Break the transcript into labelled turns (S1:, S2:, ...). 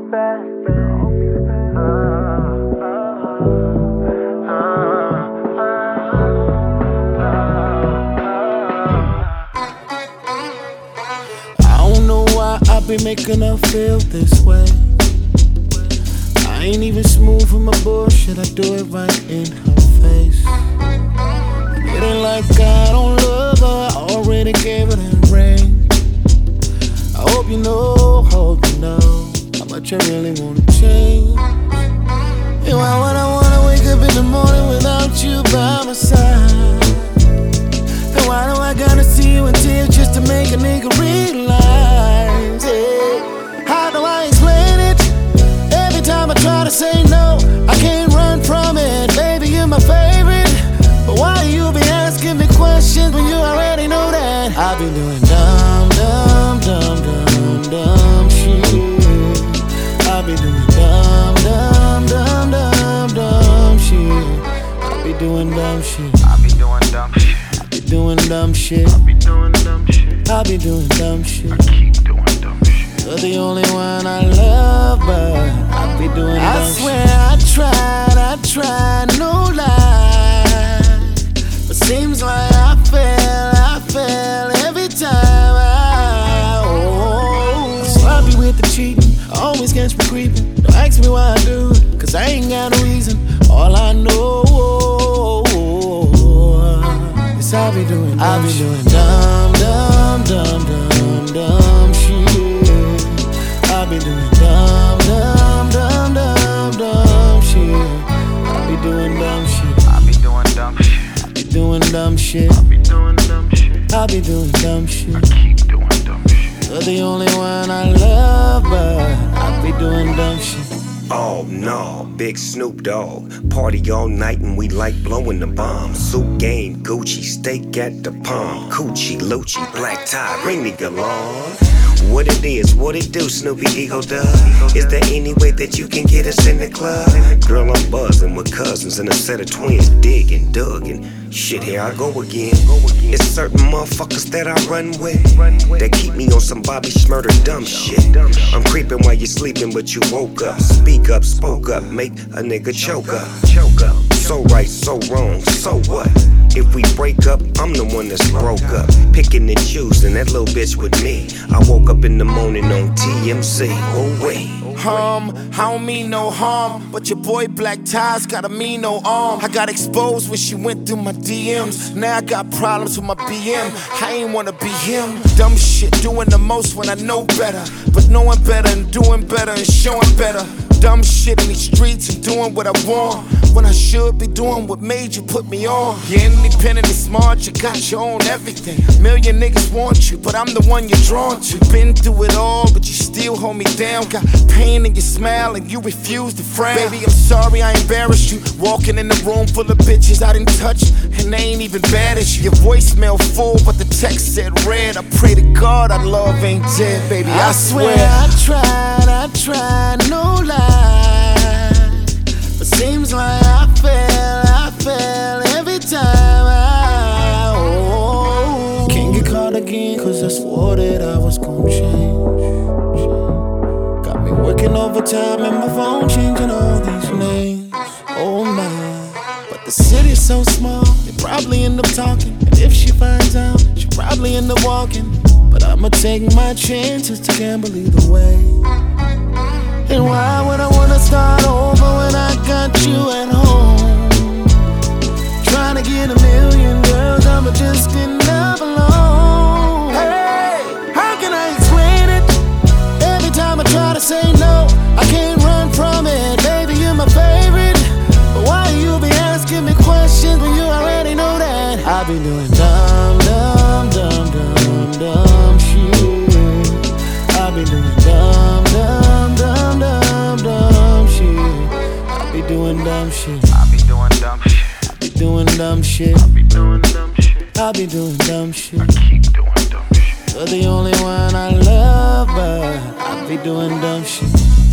S1: I don't know why I be making her feel this way. I ain't even smooth with my bullshit, I do it right in her face. It ain't like I don't love her, I already gave her that ring. I hope you know how much I really wanna change. And why would I wanna wake up in the morning without you by my side? And why do I gotta see you in tears just to make a nigga realize? Yeah. How do I explain it? Every time I try to say no, I can't run from it. Baby, you're my favorite, but why you be asking me questions when you already know that? I be doing dumb shit. I be doing dumb shit. I be doing dumb shit.
S2: I be doing dumb shit.
S1: I be doing dumb shit.
S2: I be doing dumb shit.
S1: I be doing dumb shit.
S2: I keep doing dumb shit.
S1: You're the only one I love, but I be doing dumb shit. I swear I tried, no lie. But seems like I fail every time. Sloppy with the cheating, always catch me creeping. Don't ask me why I do it, cause I ain't got a reason. All I know is I be doing dumb shit. I be doing dumb shit. I be doing dumb shit.
S2: I be doing dumb shit.
S1: I be doing dumb shit.
S2: I be doing dumb shit.
S1: I be doing dumb shit.
S2: I keep doing dumb shit.
S1: You're the only one I love, but I be doing dumb shit.
S3: Oh no, big Snoop Dogg. Party all night and we like blowing the bomb. Suit game, Gucci, steak at the palm. Coochie, Lucci, black tie, bring me along. What it is, what it do, Snoopy Eagle Dub? Is there any way that you can get us in the club? Girl, I'm buzzing with cousins and a set of twins, digging, dugging. Shit, here I go again. It's certain motherfuckers that I run with that keep me on some Bobby Shmurda dumb shit. I'm creeping while you're sleeping, but you woke up. Speak up, spoke up, make a nigga choke up. So right, so wrong, so what? If we break up, I'm the one that's broke up. Picking and choosing, that little bitch with me. I woke up in the morning on TMZ. Oh wait.
S1: I don't mean no harm, but your boy Black Tie's got a mean no arm. I got exposed when she went through my DMs. Now I got problems with my BM. I ain't wanna be him. Dumb shit, doing the most when I know better, but knowing better and doing better and showing better. Dumb shit in these streets and doing what I want, when I should be doing what made you put me on. You're independent and smart, you got your own everything. Million niggas want you, but I'm the one you're drawn to. Been through it all, but you still hold me down. Got pain in your smile and you refuse to frown. Baby, I'm sorry I embarrassed you. Walking in the room full of bitches I didn't touch, and they ain't even bad as you. Your voicemail full, but the text said red. I pray to God our love ain't dead, baby, I swear. I tried, no lie. But seems like I fail every time. Can't get caught again, cause I swore that I was gonna change. Got me working overtime and my phone changing all these names. Oh my, but the city's so small, they probably end up talking. And if she finds out, she'll probably end up walking. But I'ma take my chances to gamble either way. And why would I wanna start over when I got you at home? Trying to get a million girls, I'ma just end up alone. Hey, how can I explain it? Every time I try to say no, I can't run from it. Baby, you're my favorite, but why you be asking me questions when you already know that? I be doing dumb shit. I be doing dumb shit. I be doing dumb shit.
S2: I be doing dumb shit.
S1: I be doing dumb shit.
S2: I be doing dumb shit.
S1: I be doing dumb shit.
S2: I keep doing dumb shit.
S1: You're the only one I love, but I be doing dumb shit.